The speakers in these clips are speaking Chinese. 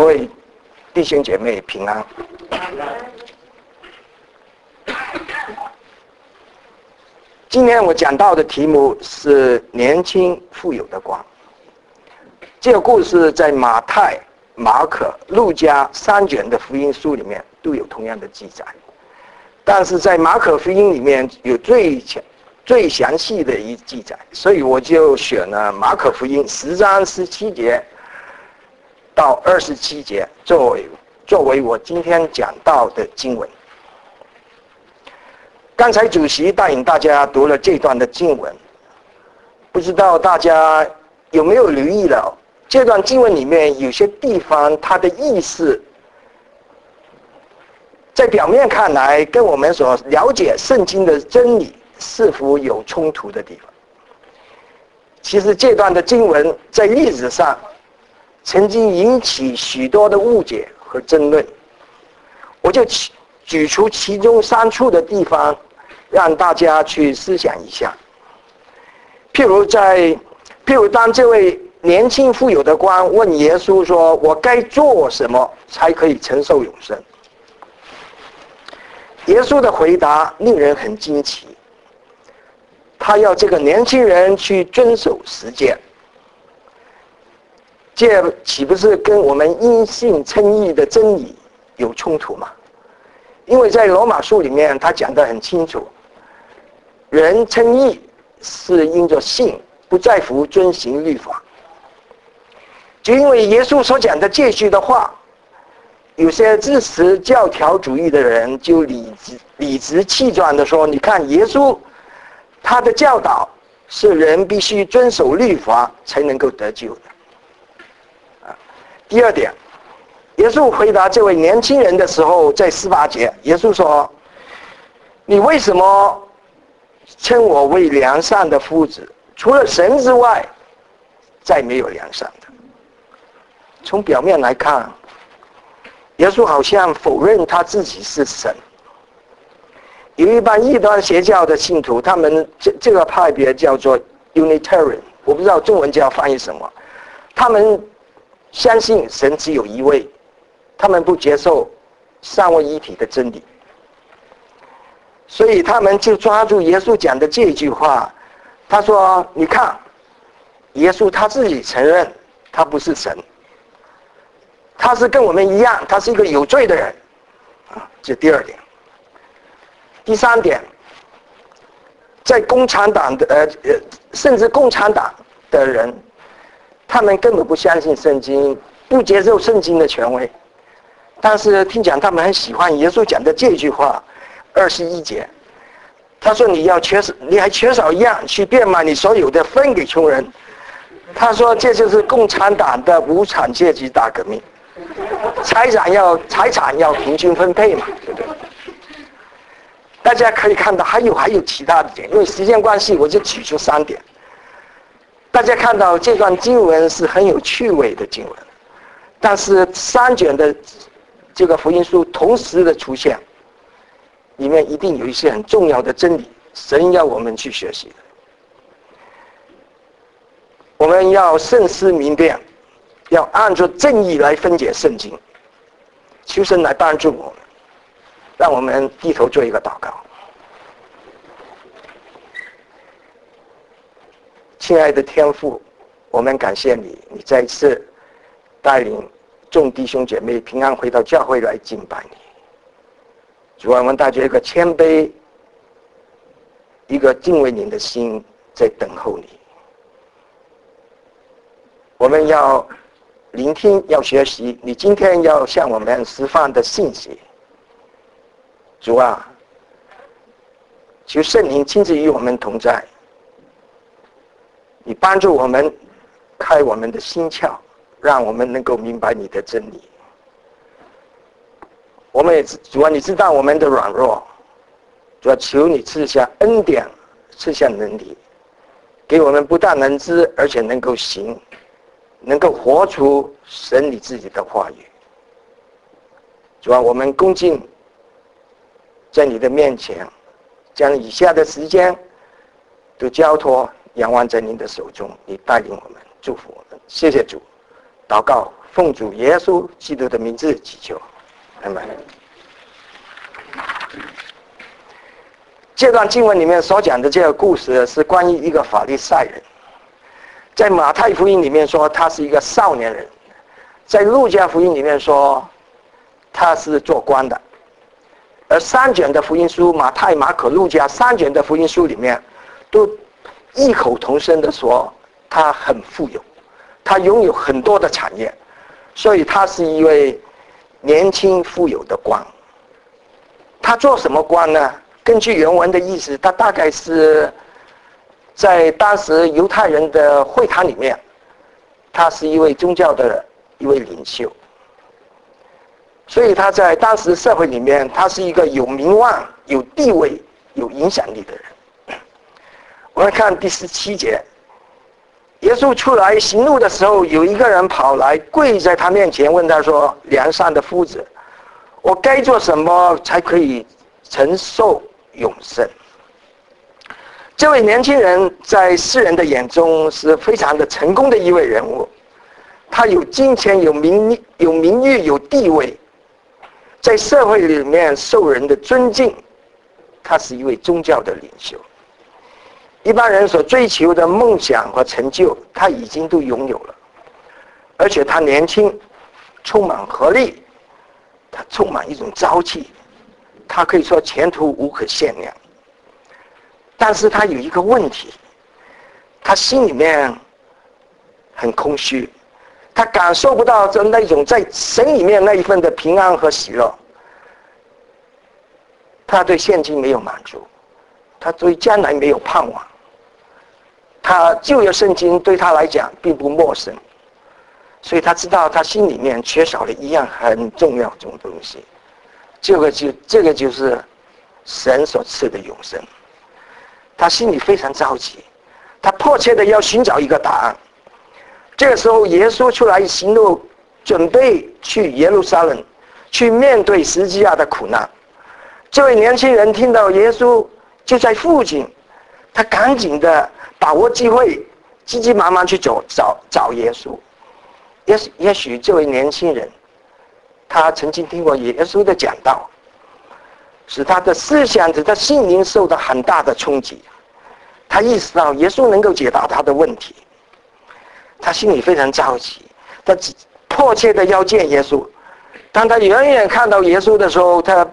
位弟兄姐妹平安。今天我讲到的题目是年轻富有的光。这个故事在马太、马可、路加3卷的福音书里面都有同样的记载，但是在马可福音里面有最详细的一记载，所以我就选了马可福音10章17节到27节作为我今天讲到的经文。刚才主席带领大家读了这段的经文，不知道大家有没有留意到这段经文里面有些地方它的意思在表面看来跟我们所了解圣经的真理是否有冲突的地方。其实这段的经文在历史上曾经引起许多的误解和争论，我就举出其中3处的地方让大家去思想一下。譬如当这位年轻富有的官问耶稣说，我该做什么才可以承受永生？耶稣的回答令人很惊奇，他要这个年轻人去遵守10诫，这岂不是跟我们因信称义的真理有冲突吗？因为在罗马书里面他讲得很清楚，人称义是因着信，不在乎遵行律法。就因为耶稣所讲的这句的话，有些支持教条主义的人就理直气壮地说，你看耶稣他的教导是人必须遵守律法才能够得救的。第二点，耶稣回答这位年轻人的时候，在18节，耶稣说，你为什么称我为良善的夫子？除了神之外，再没有良善的。从表面来看，耶稣好像否认他自己是神。有一般异端邪教的信徒，他们这个派别叫做 Unitarian， 我不知道中文叫翻译什么。他们相信神只有一位，他们不接受三位一体的真理，所以他们就抓住耶稣讲的这句话，他说，你看耶稣他自己承认他不是神，他是跟我们一样，他是一个有罪的人。这第二点。第3点，在共产党的甚至共产党的人，他们根本不相信圣经，不接受圣经的权威，但是听讲他们很喜欢耶稣讲的这句话，21节，他说你还缺少一样，去变卖你所有的分给穷人。他说这就是共产党的无产阶级大革命，财产要平均分配嘛，对不对？大家可以看到还有其他的点，因为时间关系我就举出3点。大家看到这段经文是很有趣味的经文，但是3卷的这个福音书同时的出现，里面一定有一些很重要的真理，神要我们去学习的。我们要慎思明辨，要按照正义来分解圣经，求神来帮助我们。让我们低头做一个祷告。亲爱的天父，我们感谢你，你再一次带领众弟兄姐妹平安回到教会来敬拜你。主啊，我们带着一个谦卑、一个敬畏你的心在等候你。我们要聆听，要学习你今天要向我们释放的信息。主啊，求圣灵亲自与我们同在，你帮助我们开我们的心窍，让我们能够明白你的真理。我们也主啊，你知道我们的软弱，主啊，求你赐下恩典，赐下能力，给我们不但能知，而且能够行，能够活出神你自己的话语。主啊，我们恭敬在你的面前，将以下的时间都交托仰望在您的手中，你带领我们，祝福我们。谢谢主， 祷告，奉主耶稣基督的名字祈求，阿们。这段经文里面所讲的这个故事是关于一个法利赛人，在马太福音里面说他是一个少年人，在路加福音里面说他是做官的，而三卷的福音书马太、马可、路加三卷的福音书里面都异口同声的说他很富有，他拥有很多的产业，所以他是一位年轻富有的官。他做什么官呢？根据原文的意思，他大概是在当时犹太人的会堂里面，他是一位宗教的一位领袖，所以他在当时社会里面，他是一个有名望、有地位、有影响力的人。我们看第17节，耶稣出来行路的时候，有一个人跑来跪在他面前，问他说：“良善的夫子，我该做什么才可以承受永生？”这位年轻人在世人的眼中是非常的成功的一位人物，他有金钱、有名誉、有地位，在社会里面受人的尊敬，他是一位宗教的领袖。一般人所追求的梦想和成就，他已经都拥有了，而且他年轻，充满活力，他充满一种朝气，他可以说前途无可限量。但是他有一个问题，他心里面很空虚，他感受不到那种在神里面那一份的平安和喜乐，他对现今没有满足，他对将来没有盼望，他旧约圣经对他来讲并不陌生，所以他知道他心里面缺少了一样很重要的东西，这个就是神所赐的永生。他心里非常着急，他迫切的要寻找一个答案。这个时候耶稣出来行路，准备去耶路撒冷，去面对十字架的苦难。这位年轻人听到耶稣就在附近，他赶紧的把握机会，急急忙忙去找耶稣。也许这位年轻人他曾经听过耶稣的讲道，使他的思想、使他心灵受到很大的冲击。他意识到耶稣能够解答他的问题，他心里非常着急，他迫切的要见耶稣。当他远远看到耶稣的时候，他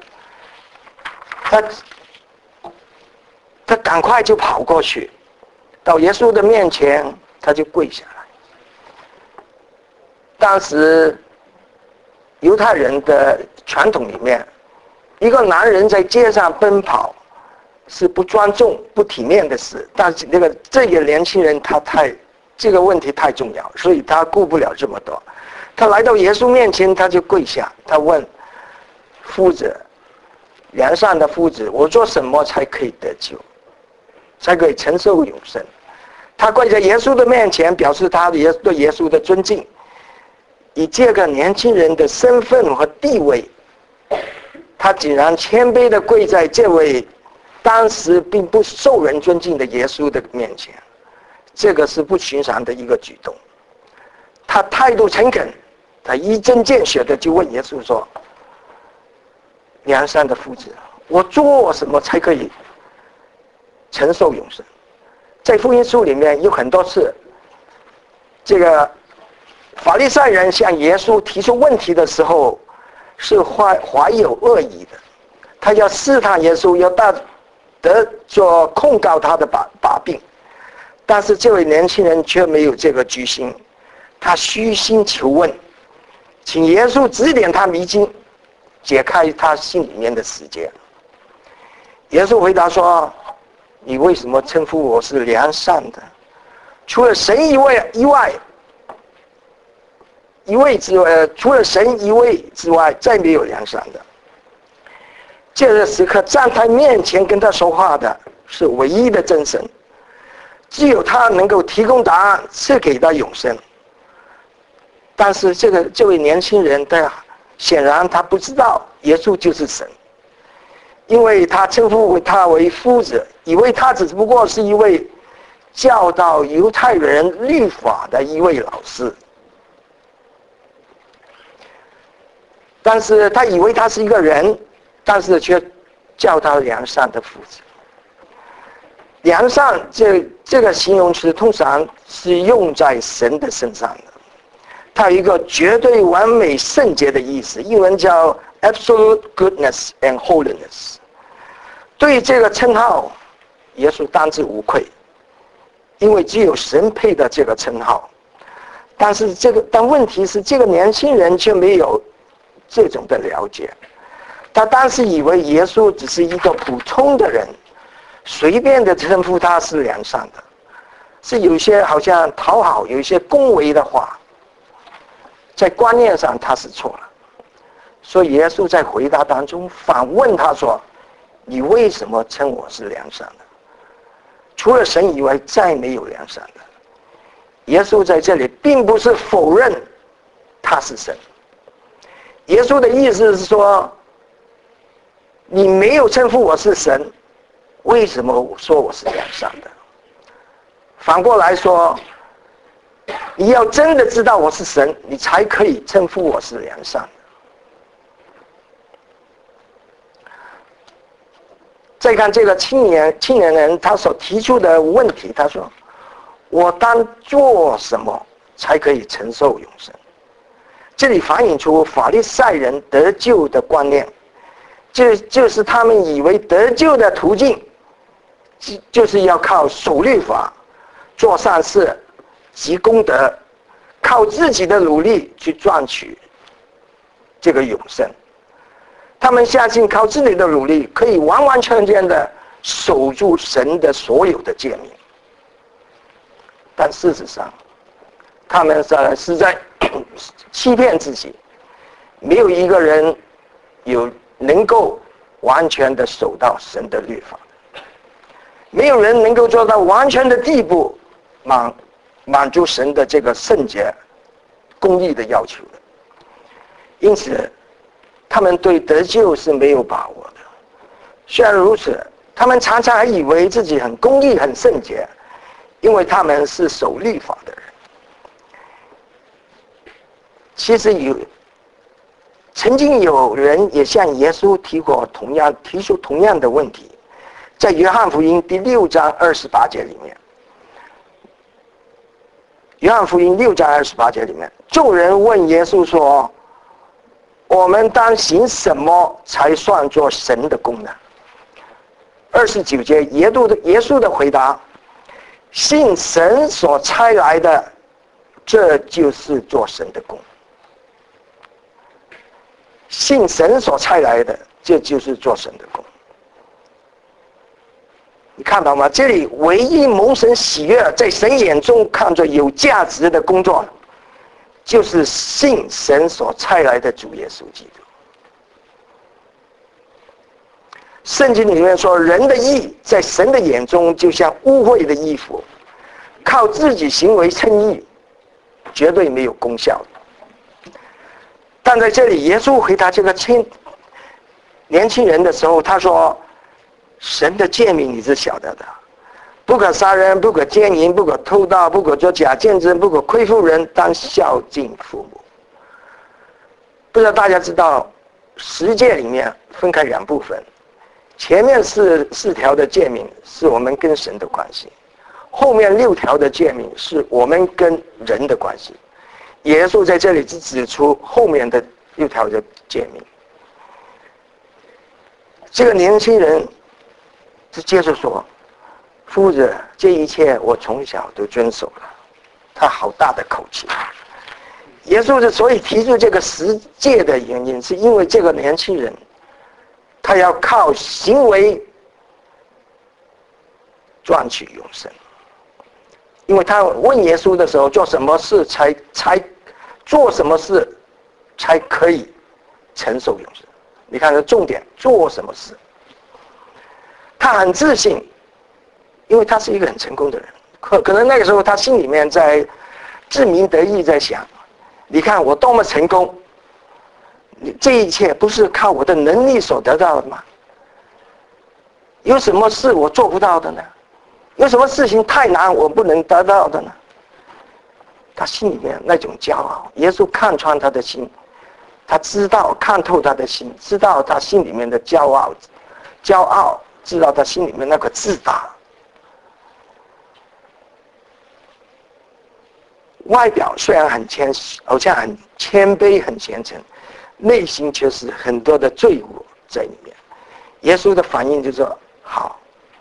赶快就跑过去，到耶稣的面前，他就跪下来。当时犹太人的传统里面，一个男人在街上奔跑是不庄重、不体面的事，但是这个年轻人这个问题太重要，所以他顾不了这么多。他来到耶稣面前，他就跪下，他问：“夫子，良善的夫子，我做什么才可以得救，才可以承受永生？”他跪在耶稣的面前，表示他对耶稣的尊敬。以这个年轻人的身份和地位，他竟然谦卑地跪在这位当时并不受人尊敬的耶稣的面前，这个是不寻常的一个举动。他态度诚恳，他一针见血的就问耶稣说：“良善的夫子，我做什么才可以承受永生？”在福音书里面有很多次，这个法利赛人向耶稣提出问题的时候是怀有恶意的，他要试探耶稣，要得做控告他的把柄。但是这位年轻人却没有这个居心，他虚心求问，请耶稣指点他迷津，解开他心里面的死结。耶稣回答说：“你为什么称呼我是良善的？除了神一位除了神一位之外，再没有良善的。”这个时刻站在面前跟他说话的是唯一的真神，只有他能够提供答案，赐给他永生。但是这位年轻人显然他不知道耶稣就是神，因为他称呼他为夫子，以为他只不过是一位教导犹太人律法的一位老师。 但是他以为他是一个人，但是却叫他良善的父子。良善这个形容词通常是用在神的身上的，它有一个绝对完美圣洁的意思，英文叫 absolute goodness and holiness。对这个称号，耶稣当之无愧，因为只有神配的这个称号。但问题是，这个年轻人却没有这种的了解，他当时以为耶稣只是一个普通的人，随便的称呼他是良善的，是有些好像讨好，有一些恭维的话，在观念上他是错了。所以耶稣在回答当中反问他说：“你为什么称我是良善的？除了神以外，再没有良善的。”耶稣在这里并不是否认他是神，耶稣的意思是说，你没有称呼我是神，为什么说我是良善的？反过来说，你要真的知道我是神，你才可以称呼我是良善的。再看这个青年人他所提出的问题，他说：“我当做什么才可以承受永生？”这里反映出法利赛人得救的观念，就是他们以为得救的途径就是要靠守律法、做善事、积功德，靠自己的努力去赚取这个永生。他们相信靠自己的努力可以完完全全的守住神的所有的诫命，但事实上他们是在欺骗自己。没有一个人能够完全的守到神的律法，没有人能够做到完全的地步满足神的这个圣洁公义的要求的。因此他们对得救是没有把握的。虽然如此，他们常常还以为自己很公义很圣洁，因为他们是守律法的人。其实曾经有人也向耶稣提出同样的问题，在约翰福音第6章28节里面，约翰福音6章28节里面，众人问耶稣说：“我们当行什么才算作神的功呢？”29节耶稣的回答：“信神所差来的，这就是做神的功。”信神所差来的，这就是做神的功。你看到吗？这里唯一蒙神喜悦，在神眼中看作有价值的工作，就是信神所差来的主耶稣基督。圣经里面说，人的义在神的眼中就像污秽的衣服，靠自己行为称义，绝对没有功效的。但在这里，耶稣回答这个年轻人的时候，他说：“神的诫命你是晓得的，不可杀人，不可奸淫，不可偷盗，不可作假见证，不可亏负人，当孝敬父母。”不知道大家知道10诫里面分开2部分，前面4条的诫命是我们跟神的关系，后面6条的诫命是我们跟人的关系。耶稣在这里只指出后面的6条的诫命。这个年轻人就接着说：“夫子，这一切我从小都遵守了。”他好大的口气。耶稣之所以提出这个10诫的原因，是因为这个年轻人他要靠行为赚取永生。因为他问耶稣的时候，做什么事才可以承受永生？你看这重点，做什么事？他很自信，因为他是一个很成功的人。可能那个时候他心里面在自鸣得意，在想：你看我多么成功，这一切不是靠我的能力所得到的吗？有什么事我做不到的呢？有什么事情太难我不能得到的呢？他心里面那种骄傲，耶稣看穿他的心， 他知道看透他的心，知道他心里面的骄傲，知道他心里面那个自大。外表虽然好像很谦卑、很虔诚，内心却是很多的罪恶在里面。耶稣的反应就是说：好，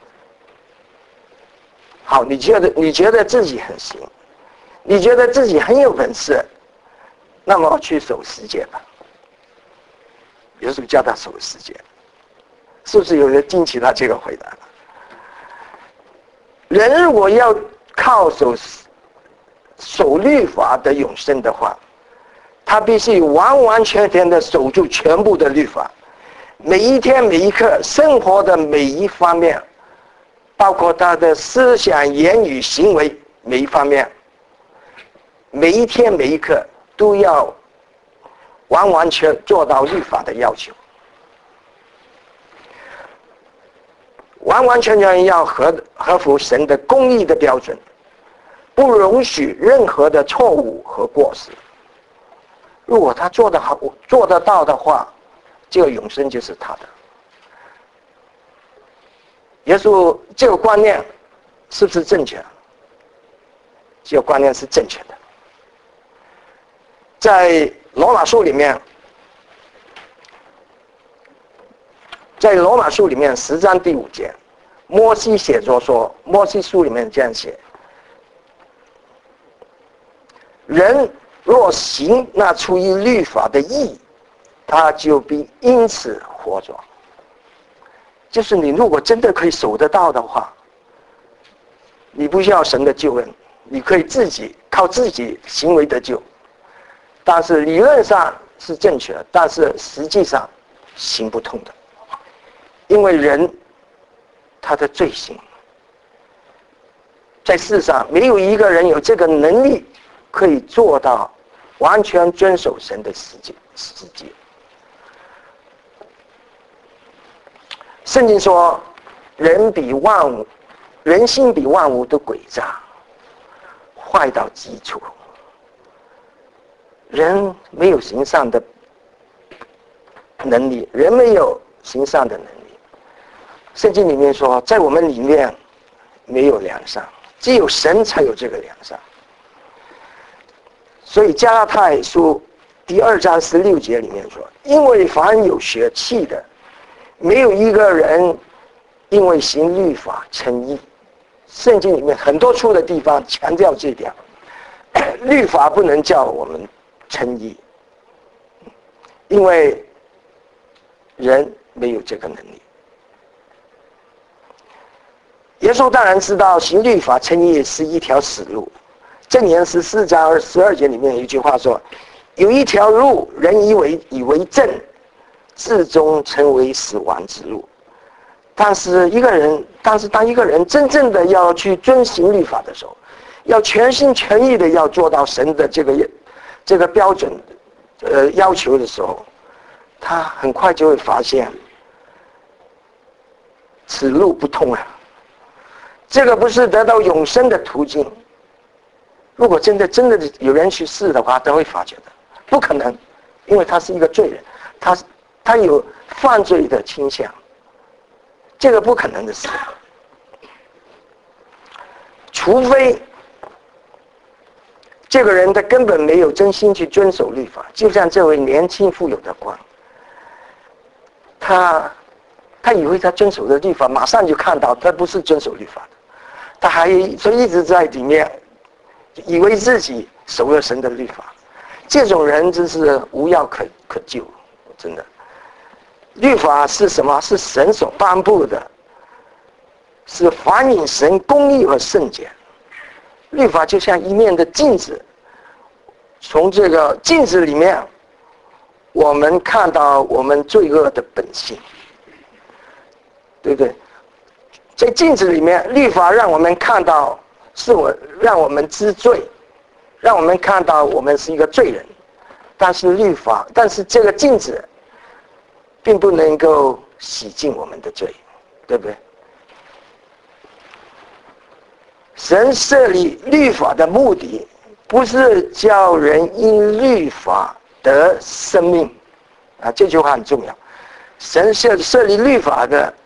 你觉得自己很行，你觉得自己很有本事，那么去守十诫吧。耶稣叫他守十诫，是不是有人惊奇他这个回答？人如果要靠守律法的永生的话，他必须完完全全的守住全部的律法，每一天每一刻生活的每一方面，包括他的思想、言语、行为每一方面，每一天每一刻都要完完全做到律法的要求，完完全全要合乎神的公义的标准，不容许任何的错误和过失。如果他做得好、做得到的话，这个永生就是他的。耶稣这个观念是不是正确？这个观念是正确的。在罗马书里面10章第5节，摩西写作说，摩西书里面这样写：人若行那出于律法的义，他就必因此活着。就是你如果真的可以守得到的话，你不需要神的救恩，你可以靠自己行为得救。但是理论上是正确的，但是实际上行不通的，因为人他的罪行，在世上没有一个人有这个能力可以做到完全遵守神的实际。圣经说，人心比万物都诡诈，坏到极处。人没有行善的能力，人没有行善的能力。圣经里面说，在我们里面没有良善，只有神才有这个良善。所以加拉太书第2章16节里面说，因为凡有血气的，没有一个人因为行律法称义。圣经里面很多处的地方强调这一点，律法不能叫我们称义，因为人没有这个能力。耶稣当然知道行律法称义是一条死路。箴言14章12节里面有一句话说，有一条路人以为正，至终成为死亡之路。但是当一个人真正的要去遵行律法的时候，要全心全意的要做到神的这个标准要求的时候，他很快就会发现此路不通啊，这个不是得到永生的途径。如果真的有人去试的话，都会发觉的不可能，因为他是一个罪人，他有犯罪的倾向，这个不可能的事。除非这个人他根本没有真心去遵守律法，就像这位年轻富有的官，他以为他遵守的律法，马上就看到他不是遵守律法的，他还所以一直在里面以为自己守了神的律法。这种人真是无药可救，真的。律法是什么？是神所颁布的，是反映神公义和圣洁。律法就像一面的镜子，从这个镜子里面，我们看到我们罪恶的本性，对不对？在镜子里面，律法让我们看到让我们知罪，让我们看到我们是一个罪人。但是这个镜子并不能够洗净我们的罪，对不对？神设立律法的目的，不是叫人因律法得生命。啊，这句话很重要。神设立律法的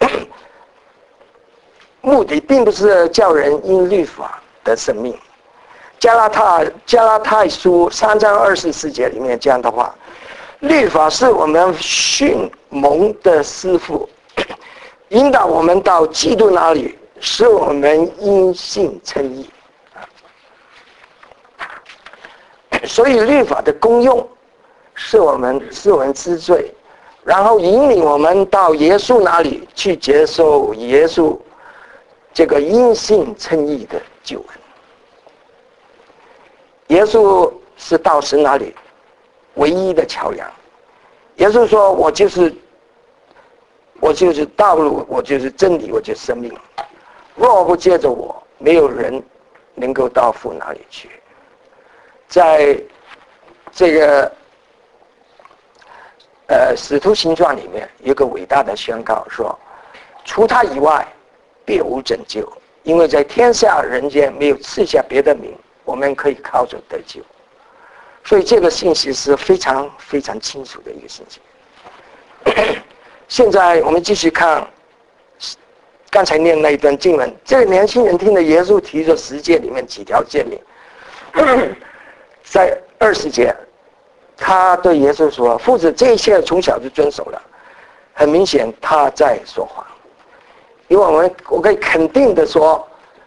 目的，并不是叫人因律法得生命。加拉太书3章24节里面这样的话：律法是我们训蒙的师傅，引导我们到基督那里，使我们因信称义。所以律法的功用是我们知罪，然后引领我们到耶稣那里去接受耶稣这个因信称义的救恩。耶稣是到神那里唯一的桥梁。耶稣说：“我就是道路，我就是真理，我就是生命。若不借着我，没有人能够到父那里去。”在这个使徒行传里面有个伟大的宣告说：“除他以外，别无拯救，因为在天下人间没有赐下别的名，我们可以靠着得救。”所以这个信息是非常非常清楚的一个信息。现在我们继续看刚才念那一段经文，这个年轻人听了耶稣提出10诫里面几条诫命，在20节，他对耶稣说：“父子，这一切从小就遵守了。”很明显他在说谎，因为我可以肯定的说，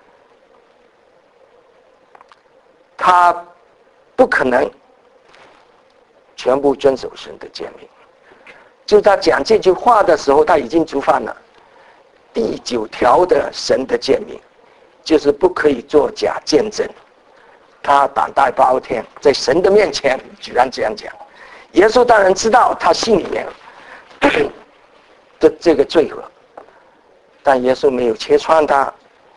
他不可能全部遵守神的诫命。就他讲这句话的时候，他已经触犯了第9条的神的诫命，就是不可以作假见证。他胆大包天，在神的面前居然这样讲。耶稣当然知道他心里面的这个罪恶，但耶稣没有揭穿他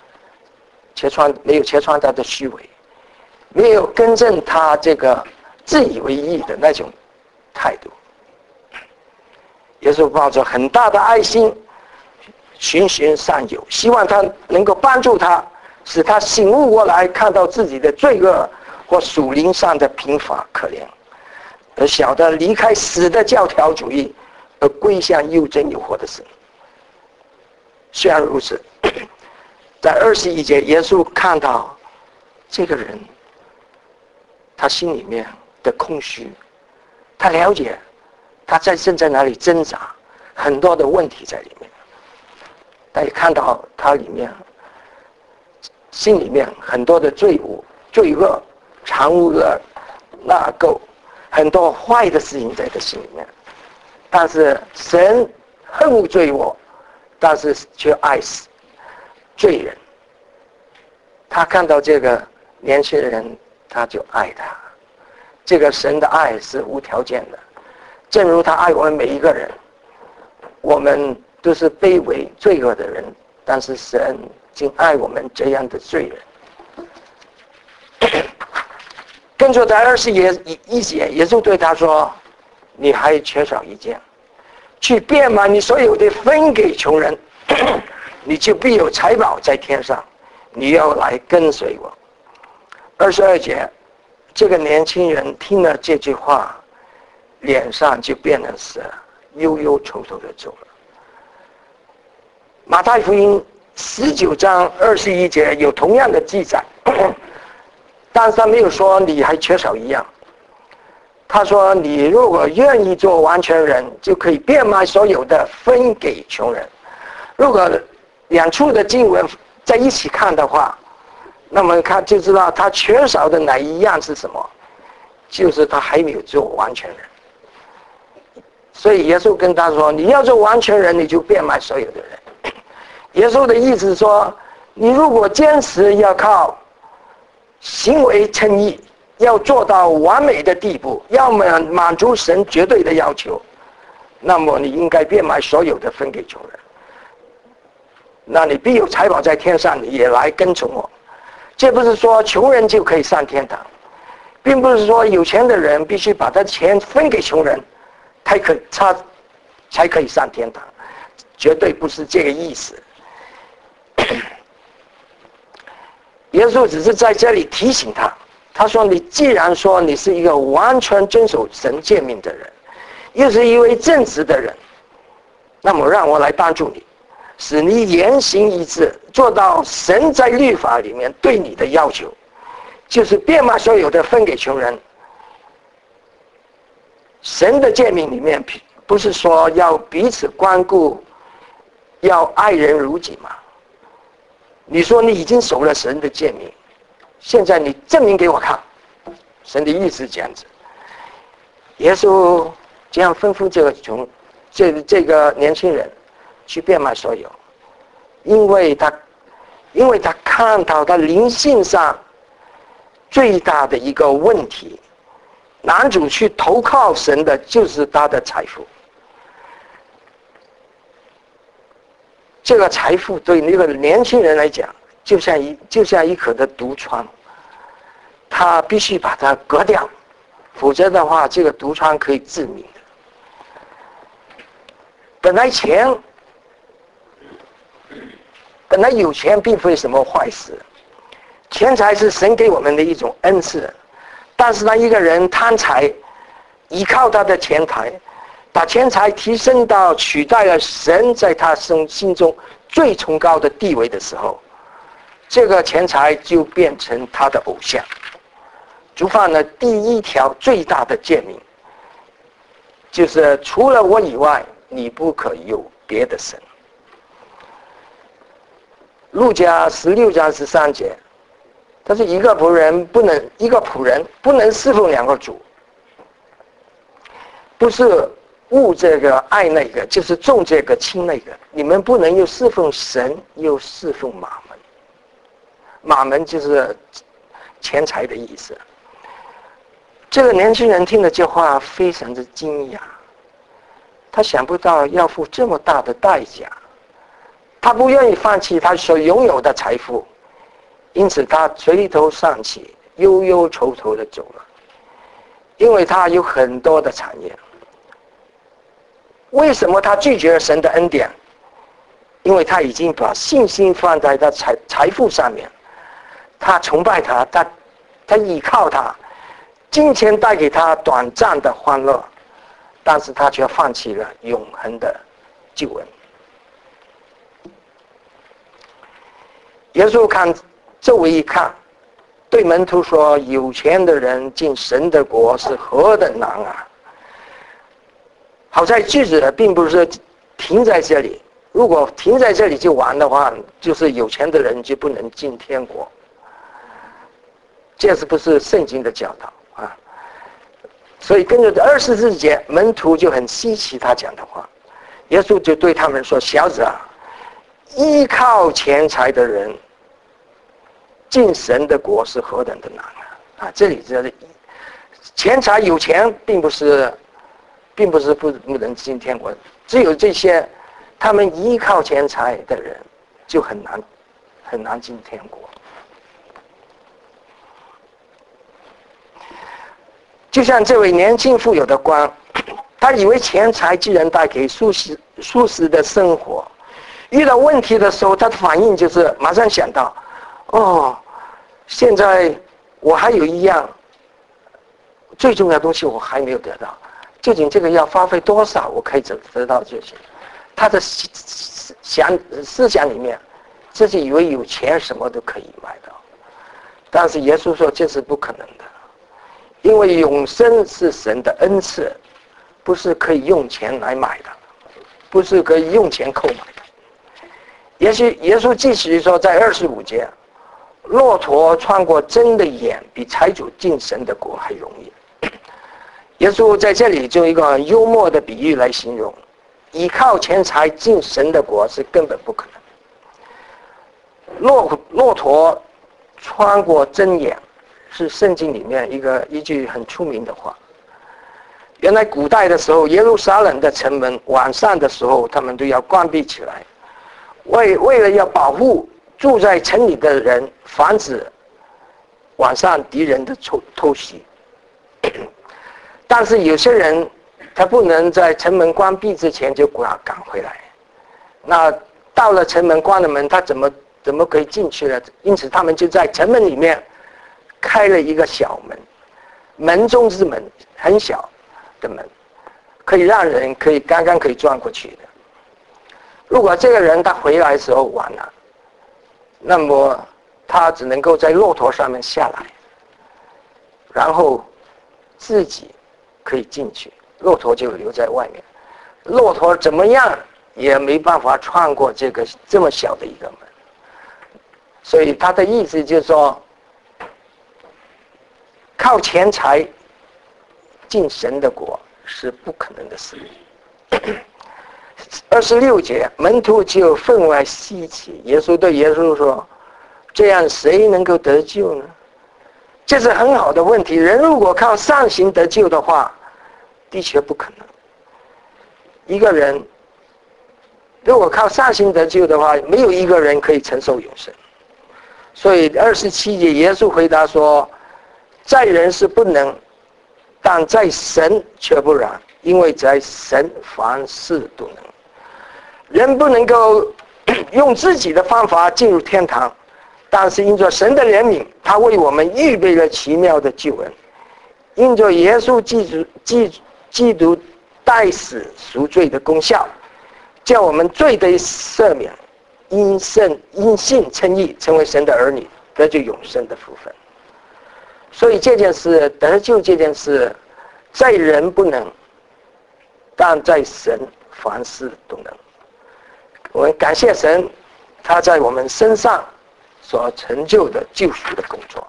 的虚伪，没有更正他这个自以为义的那种态度。耶稣抱着很大的爱心，循循善诱，希望他能够帮助他，使他醒悟过来，看到自己的罪恶或属灵上的贫乏可怜，而晓得离开死的教条主义，而归向又真又活的神。虽然如此，在21节，耶稣看到这个人他心里面的空虚，他了解他正在哪里挣扎，很多的问题在里面。他也看到他里面心里面很多的罪恶藏污纳垢，很多坏的事情在他心里面。但是神恨恶罪恶，但是却爱死罪人。他看到这个年轻人，他就爱他。这个神的爱是无条件的，正如他爱我们每一个人。我们都是卑微罪恶的人，但是神竟爱我们这样的罪人。跟着在21节，耶稣对他说：“你还缺少一件，去变卖你所有的，分给穷人，你就必有财宝在天上。你要来跟随我。”22节，这个年轻人听了这句话，脸上就变得是忧忧愁愁的走了。马太福音19章21节有同样的记载，但是他没有说你还缺少一样。他说：“你如果愿意做完全人，就可以变卖所有的，分给穷人。”如果两处的经文在一起看的话，那么看就知道他缺少的哪一样是什么，就是他还没有做完全人。所以耶稣跟他说：“你要做完全人，你就变卖所有的人。”耶稣的意思是说，你如果坚持要靠行为称义，要做到完美的地步，要满足神绝对的要求，那么你应该变卖所有的，分给穷人。那你必有财宝在天上，你也来跟从我。这不是说穷人就可以上天堂，并不是说有钱的人必须把他钱分给穷人，才可以上天堂，绝对不是这个意思。耶稣只是在这里提醒他， 他说：“你既然说你是一个完全遵守神诫命的人，又是一位正直的人，那么让我来帮助你，使你言行一致，做到神在律法里面对你的要求，就是变卖所有的分给穷人。神的诫命里面不是说要彼此关顾，要爱人如己吗？你说你已经守了神的诫命，现在你证明给我看。神的意思是这样子。耶稣这样吩咐这个年轻人去变卖所有，因为他看到他灵性上最大的一个问题，男主去投靠神的就是他的财富。这个财富对那个年轻人来讲，就像一颗的毒疮，他必须把它割掉，否则的话，这个毒疮可以致命的。本来有钱并非什么坏事，钱财是神给我们的一种恩赐，但是当一个人贪财，依靠他的钱财，把钱财提升到取代了神在他心中最崇高的地位的时候，这个钱财就变成他的偶像，触犯了第一条最大的诫命，就是除了我以外，你不可有别的神。路加16章13节，他说一个仆人不能侍奉两个主，不是误这个爱那个，就是重这个轻那个。你们不能又侍奉神又侍奉马门。马门就是钱财的意思。这个年轻人听了这话非常的惊讶，他想不到要付这么大的代价，他不愿意放弃他所拥有的财富，因此他垂头丧气，忧忧愁愁的走了，因为他有很多的产业。为什么他拒绝了神的恩典？因为他已经把信心放在他财富上面，他崇拜他，他依靠他，金钱带给他短暂的欢乐，但是他却放弃了永恒的救恩。耶稣看周围一看，对门徒说：“有钱的人进神的国是何等难啊！”好在句子并不是停在这里，如果停在这里就完的话，就是有钱的人就不能进天国。这是不是圣经的教导啊？所以跟着24节，门徒就很稀奇他讲的话。耶稣就对他们说：“小子啊，依靠钱财的人进神的国是何等的难啊！”这里钱财有钱并不是不能进天国，只有这些他们依靠钱财的人就很难进天国。就像这位年轻富有的官，他以为钱财既然带给舒适的生活，遇到问题的时候，他的反应就是马上想到：哦，现在我还有一样最重要的东西我还没有得到，究竟这个要花费多少我可以得到这些？他的思想里面，自己以为有钱什么都可以买到，但是耶稣说这是不可能的，因为永生是神的恩赐，不是可以用钱来买的，不是可以用钱购买的。耶稣继续说，在25节，骆驼穿过针的眼，比财主进神的国还容易。耶稣在这里就一个幽默的比喻来形容，依靠钱财进神的国是根本不可能。骆驼穿过针眼是圣经里面一句很出名的话。原来古代的时候，耶路撒冷的城门晚上的时候他们都要关闭起来，为了要保护住在城里的人，防止晚上敌人的偷袭。但是有些人他不能在城门关闭之前就赶回来，那到了城门关了门，他怎么可以进去呢？因此他们就在城门里面开了一个小门，门中之门，很小的门，可以让人刚刚可以钻过去的。如果这个人他回来的时候晚了，那么他只能够在骆驼上面下来，然后自己可以进去，骆驼就留在外面。骆驼怎么样也没办法穿过这么小的一个门。所以他的意思就是说，靠钱财进神的国是不可能的事。26节，门徒就分外稀奇。耶稣对耶稣说：“这样谁能够得救呢？”这是很好的问题。人如果靠善行得救的话，的确不可能。一个人如果靠善行得救的话，没有一个人可以承受永生。所以27节，耶稣回答说：“在人是不能，但在神却不然，因为在神凡事都能。”人不能够用自己的方法进入天堂，但是因着神的怜悯，他为我们预备了奇妙的救恩。因着耶稣基督代死赎罪的功效，叫我们罪得赦免，因信称义，成为神的儿女，得就永生的福分。所以这件事，得救这件事，在人不能，但在神凡事都能。我们感谢神，他在我们身上所成就的救赎的工作。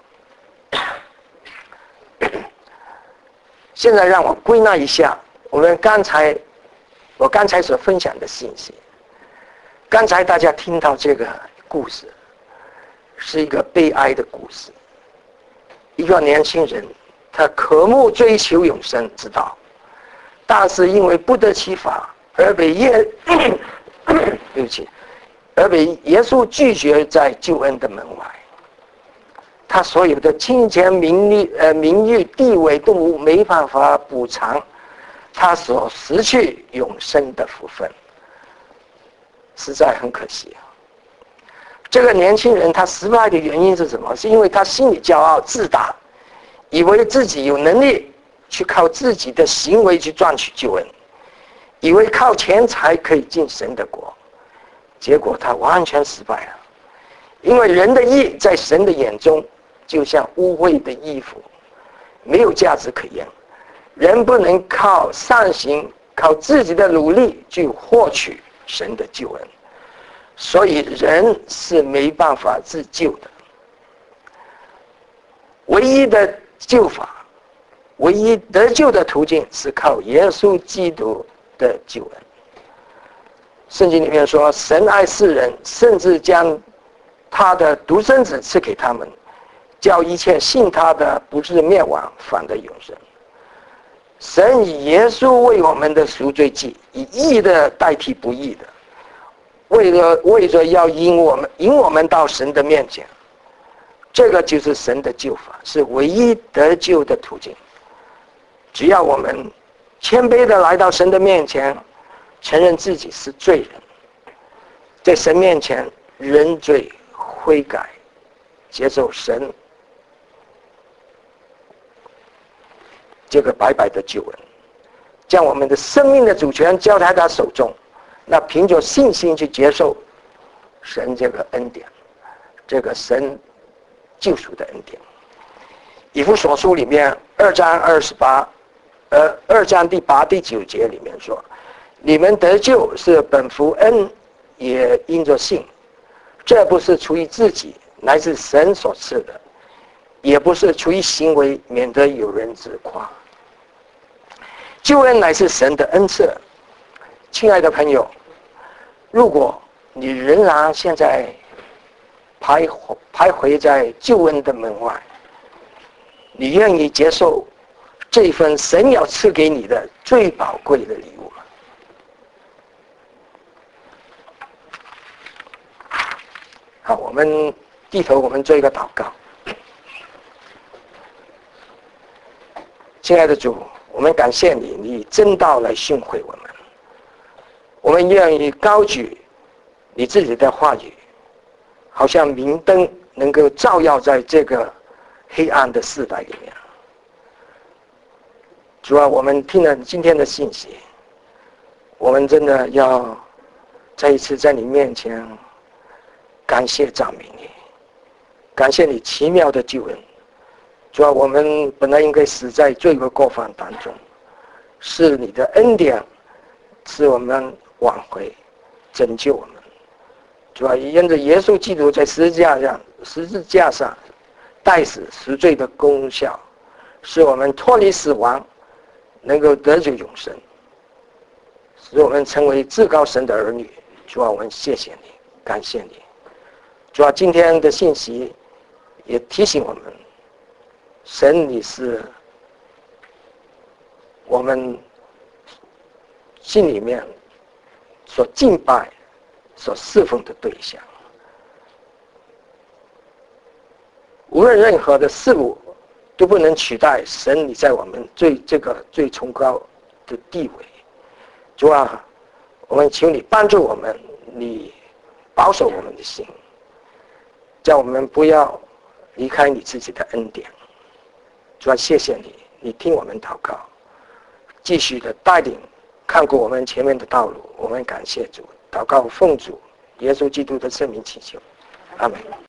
现在让我归纳一下我刚才所分享的信息。刚才大家听到这个故事，是一个悲哀的故事。一个年轻人，他渴慕追求永生之道，但是因为不得其法，而被耶稣拒绝在救恩的门外。他所有的金钱、名誉、地位都没办法补偿他所失去永生的福分，实在很可惜啊。这个年轻人他失败的原因是什么？是因为他心里骄傲自大，以为自己有能力去靠自己的行为去赚取救恩，以为靠钱财可以进神的国，结果他完全失败了。因为人的义在神的眼中就像污秽的衣服，没有价值可言。人不能靠善行，靠自己的努力去获取神的救恩，所以人是没办法自救的。唯一的救法，唯一得救的途径是靠耶稣基督的救恩。圣经里面说，神爱世人，甚至将他的独生子赐给他们，叫一切信他的不至灭亡，反得永生。神以耶稣为我们的赎罪祭，以义的代替不义的，为着要引我们到神的面前。这个就是神的救法，是唯一得救的途径。只要我们谦卑的来到神的面前，承认自己是罪人，在神面前认罪悔改，接受神这个白白的救恩，将我们的生命的主权交在他手中，那凭着信心去接受神这个恩典，这个神救赎的恩典。以弗所书里面2章第8、第9节里面说，你们得救是本乎恩，也因着信，这不是出于自己，乃是神所赐的，也不是出于行为，免得有人自夸。救恩乃是神的恩赐。亲爱的朋友，如果你仍然现在徘徊在救恩的门外，你愿意接受这份神要赐给你的最宝贵的礼物吗？好，我们低头，我们做一个祷告。亲爱的主，我们感谢你，你真道来训诲我们。我们愿意高举你自己的话语，好像明灯能够照耀在这个黑暗的世代里面。主啊，我们听了今天的信息，我们真的要再一次在你面前感谢赞美你，感谢你奇妙的救恩。主啊，我们本来应该死在罪恶过犯当中，是你的恩典使我们挽回拯救我们。主啊，因着耶稣基督在十字架上代死赎罪的功效，使我们脱离死亡，能够得救永生，使我们成为至高神的儿女。主啊，我们谢谢你，感谢你。主啊，今天的信息也提醒我们，神你是我们心里面所敬拜所侍奉的对象。无论任何的事物都不能取代神你在我们最崇高的地位。主啊，我们求你帮助我们，你保守我们的心，叫我们不要离开你自己的恩典。主啊，谢谢你，你听我们祷告，继续的带领看过我们前面的道路。我们感谢主，祷告奉主耶稣基督的圣名祈求，阿们。